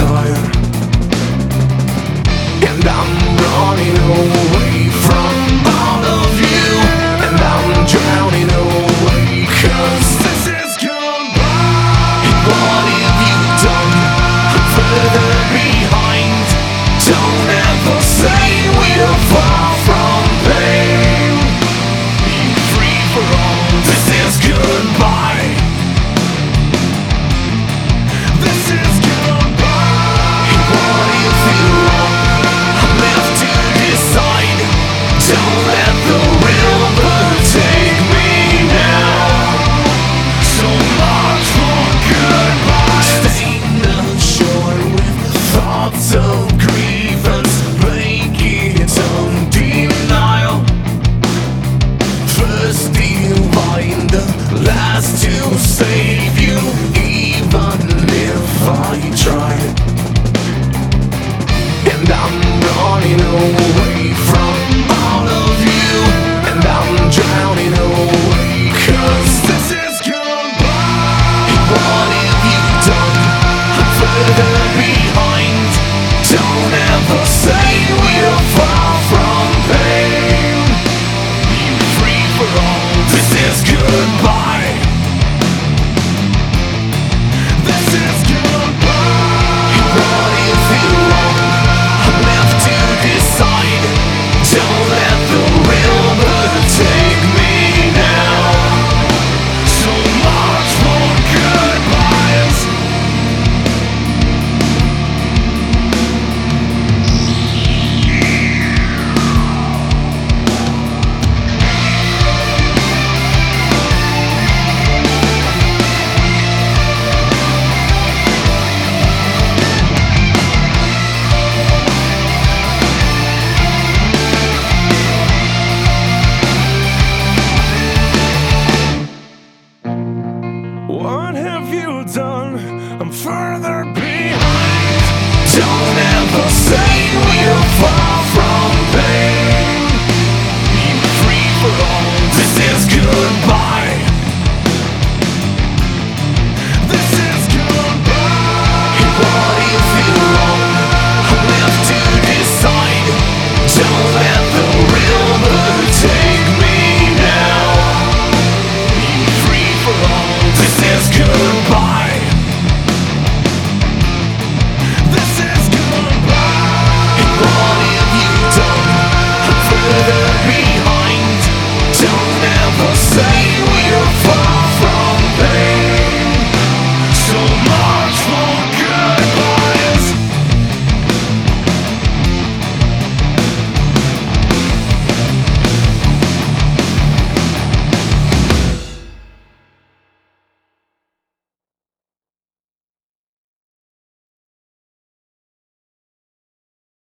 fire, and I'm running away from all of you, and I'm drowning away, 'cause this is goodbye. And what have you done? I'm further behind. Don't ever say we're far from pain. Be free for all. This is goodbye. This is goodbye. And what if you're wrong? I'm left to decide. Don't let the river take me now. So much for goodbye. Staying ashore with thoughts of grievance, making some denial. First divine, the last to save you, even if I tried. And I'm running away from all of you, and I'm drowning away, 'cause this is goodbye. And what have you done? I'm further behind. Don't ever say we're far from pain. Be free for all. This is goodbye. This is goodbye. And what if you're wrong? I'm left to decide. Don't let the river take me now. So much for goodbyes. What have you done? I'm further behind. Don't ever say we're far from pain. Be free for all. This is goodbye. This is goodbye. And what if you're wrong? I'm left to decide. Don't let the river take me now. Be free for all. This is goodbye. This is goodbye. And what have you done? I'm further behind. Don't ever say